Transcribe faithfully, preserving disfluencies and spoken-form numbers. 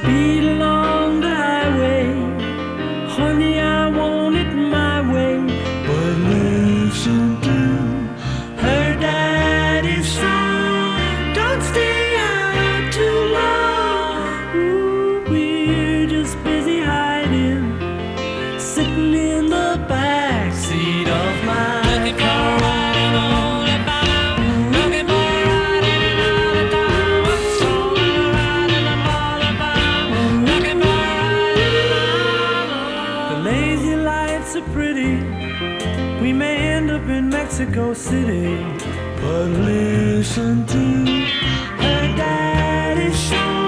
speed along the highway. Honey, I want it my way. But listen to her daddy's song. Don't stay out too long. Ooh, we're just busy hiding, sitting in the back seat of my car. Lazy lights are pretty. We may end up in Mexico City. But listen to her daddy's song.